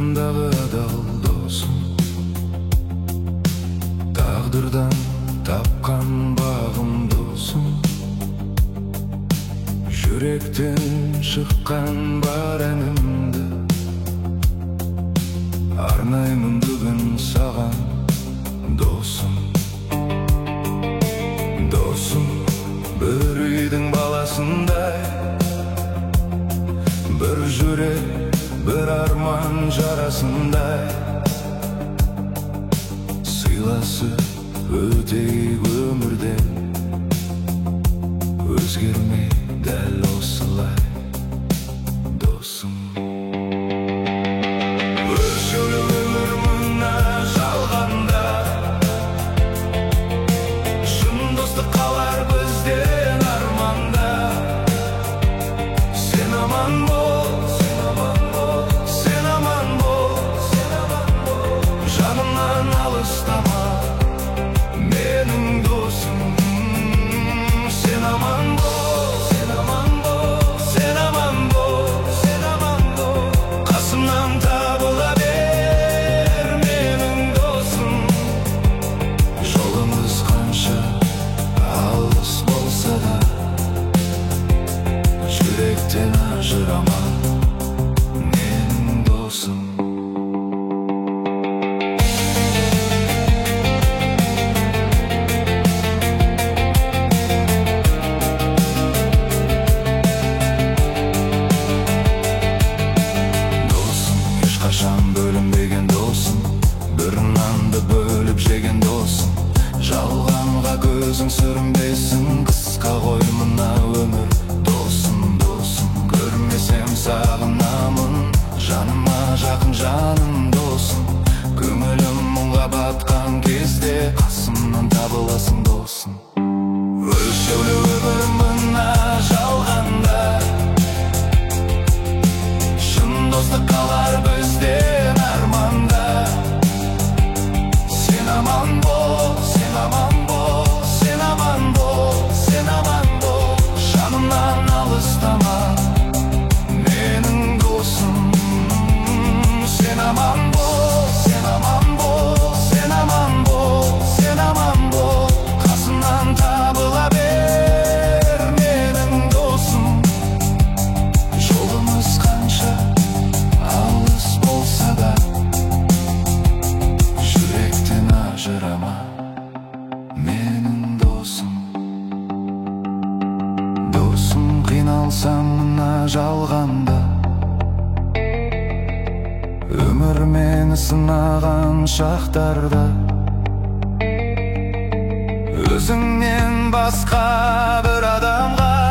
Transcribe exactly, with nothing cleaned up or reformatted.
жанымдағы адал досым, тағдырдан тапқан бағым досым, жүректен шыққан бар әнімді арнаймын бүгін саған досым. Досым бір үйдің баласындай, бір жүрек, бір арман жарасындай, сыйласып өтейік өмірде, өзгермей дәл осылай досым. Өлшеулі өмір мына жалғанда, шын достық қалар бізден арманда. Сен аман бол, сен аман бол, сен аман бол, сен аман бол. Жанымнан алыстама менің досым. Сен аман бол, сен аман бол, сен аман бол, сен аман бол. Қасымнан табыла бер менің досым. Жолымыз қанша алыс болса да, жүректен ажырама менің досым. Ешқашан бөлінбеген досым, бір нанды бөліп жеген досым. Жалғанға көзің сүрінбесін, қысқа ғой мына өмір досым, досым. Көрмесем сағынамын, жаныма жақын жаным досым. Көңілім мұңға батқан кезде, қасымнан табыласың досым. Өлшеулі өмір мына жалғанда, шын достық қалар бізден арманда. Сен аман бол, сен аман бол, сен аман бол, сен аман бол. Жанымнан алыстама менің досым. Сен аман бол, сен аман бол, сен аман бол, сен аман бол. Қасымнан табыла бер менің досым. Жолымыз қанша алыс болса да, жүректен ажырама менің досым. Досым, қиналсам мына жалғанда, өмір мені сынаған шақтарда, өзіңнен басқа бір адамға